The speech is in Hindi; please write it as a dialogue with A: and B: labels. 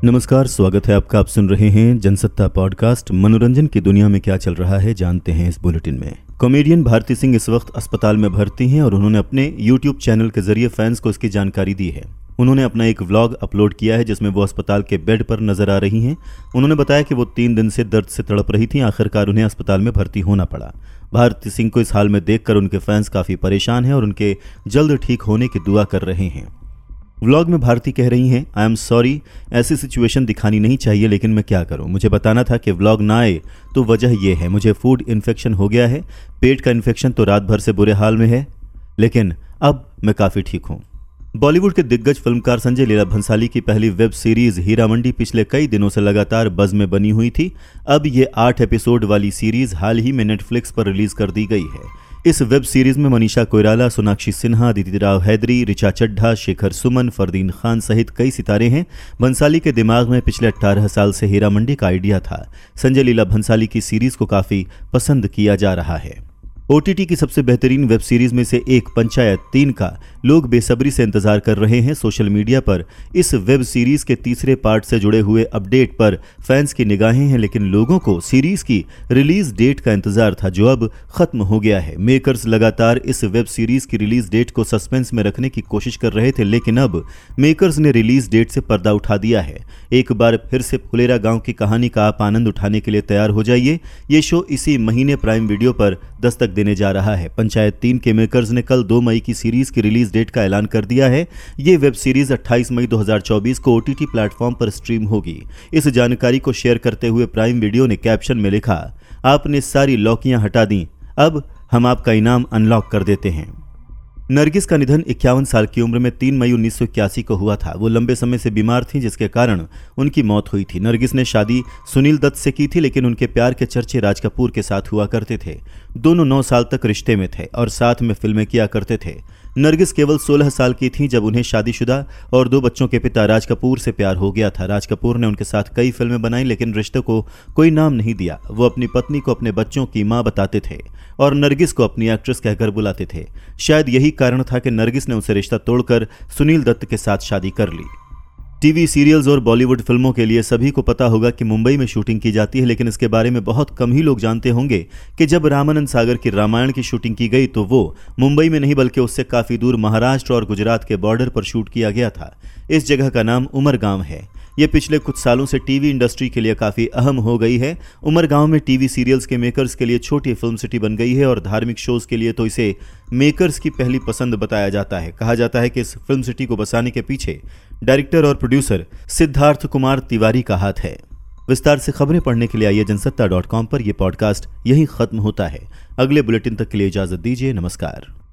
A: नमस्कार, स्वागत है आपका। आप सुन रहे हैं जनसत्ता पॉडकास्ट। मनोरंजन की दुनिया में क्या चल रहा है जानते हैं इस बुलेटिन में। कॉमेडियन भारती सिंह इस वक्त अस्पताल में भर्ती हैं और उन्होंने अपने यूट्यूब चैनल के जरिए फैंस को इसकी जानकारी दी है। उन्होंने अपना एक व्लॉग अपलोड किया है जिसमें वो अस्पताल के बेड पर नजर आ रही हैं। उन्होंने बताया कि वो 3 दिन से दर्द से तड़प रही थी, आखिरकार उन्हें अस्पताल में भर्ती होना पड़ा। भारती सिंह को इस हाल में देखकर उनके फैंस काफ़ी परेशान हैं और उनके जल्द ठीक होने की दुआ कर रहे हैं। व्लॉग में भारती कह रही हैं, आई एम सॉरी, ऐसी सिचुएशन दिखानी नहीं चाहिए, लेकिन मैं क्या करूं। मुझे बताना था कि व्लॉग ना आए तो वजह यह है, मुझे फूड इन्फेक्शन हो गया है। पेट का इन्फेक्शन तो रात भर से बुरे हाल में है, लेकिन अब मैं काफ़ी ठीक हूं। बॉलीवुड के दिग्गज फिल्मकार संजय लीला भंसाली की पहली वेब सीरीज हीरा मंडी पिछले कई दिनों से लगातार बज़ में बनी हुई थी। अब ये 8 एपिसोड वाली सीरीज हाल ही में नेटफ्लिक्स पर रिलीज कर दी गई है। इस वेब सीरीज में मनीषा कोइराला, सोनाक्षी सिन्हा, अदिति राव हैदरी, ऋचा चड्ढा, शेखर सुमन, फरदीन खान सहित कई सितारे हैं। भंसाली के दिमाग में पिछले 18 साल से हीरा मंडी का आइडिया था। संजय लीला भंसाली की सीरीज को काफ़ी पसंद किया जा रहा है। OTT की सबसे बेहतरीन वेब सीरीज में से एक पंचायत 3 का लोग बेसब्री से इंतजार कर रहे हैं। सोशल मीडिया पर इस वेब सीरीज के तीसरे पार्ट से जुड़े हुए अपडेट पर फैंस की निगाहें हैं, लेकिन लोगों को सीरीज की रिलीज डेट का इंतजार था जो अब खत्म हो गया है। मेकर्स लगातार इस वेब सीरीज की रिलीज डेट को सस्पेंस में रखने की कोशिश कर रहे थे, लेकिन अब मेकर्स ने रिलीज डेट से पर्दा उठा दिया है। एक बार फिर से फुलेरा गांव की कहानी का आप आनंद उठाने के लिए तैयार हो जाइए। ये शो इसी महीने प्राइम वीडियो पर दस्तक देने जा रहा है। पंचायत 3 के मेकर्स ने कल 2 मई की सीरीज की रिलीज डेट का ऐलान कर दिया है। ये वेब सीरीज 28 मई 2024 को OTT प्लेटफॉर्म पर स्ट्रीम होगी। इस जानकारी को शेयर करते हुए प्राइम वीडियो ने कैप्शन में लिखा, आपने सारी लौकियां हटा दी, अब हम आपका इनाम अनलॉक कर देते हैं। नरगिस का निधन 51 साल की उम्र में 3 मई 1981 को हुआ था। वो लंबे समय से बीमार थीं, जिसके कारण उनकी मौत हुई थी। नरगिस ने शादी सुनील दत्त से की थी, लेकिन उनके प्यार के चर्चे राज कपूर के साथ हुआ करते थे। दोनों 9 साल तक रिश्ते में थे और साथ में फिल्में किया करते थे। नरगिस केवल 16 साल की थीं जब उन्हें शादीशुदा और 2 बच्चों के पिता राज कपूर से प्यार हो गया था। राज कपूर ने उनके साथ कई फिल्में बनाई, लेकिन रिश्ते को कोई नाम नहीं दिया। वो अपनी पत्नी को अपने बच्चों की मां बताते थे और नरगिस को अपनी एक्ट्रेस कहकर बुलाते थे। शायद यही कारण था कि नरगिस ने उनसे रिश्ता तोड़कर सुनील दत्त के साथ शादी कर ली। टीवी सीरियल्स और बॉलीवुड फिल्मों के लिए सभी को पता होगा कि मुंबई में शूटिंग की जाती है, लेकिन इसके बारे में बहुत कम ही लोग जानते होंगे कि जब रामानंद सागर की रामायण की शूटिंग की गई तो वो मुंबई में नहीं बल्कि उससे काफ़ी दूर महाराष्ट्र और गुजरात के बॉर्डर पर शूट किया गया था। इस जगह का नाम उमरगांव है। ये पिछले कुछ सालों से टीवी इंडस्ट्री के लिए काफ़ी अहम हो गई है। उमरगांव में टीवी सीरियल्स के मेकर्स के लिए छोटी फिल्म सिटी बन गई है और धार्मिक शोज़ के लिए तो इसे मेकर्स की पहली पसंद बताया जाता है। कहा जाता है कि इस फिल्म सिटी को बसाने के पीछे डायरेक्टर और प्रोड्यूसर सिद्धार्थ कुमार तिवारी का हाथ है। विस्तार से खबरें पढ़ने के लिए आइए जनसत्ता.com पर। यह पॉडकास्ट यहीं खत्म होता है। अगले बुलेटिन तक के लिए इजाजत दीजिए। नमस्कार।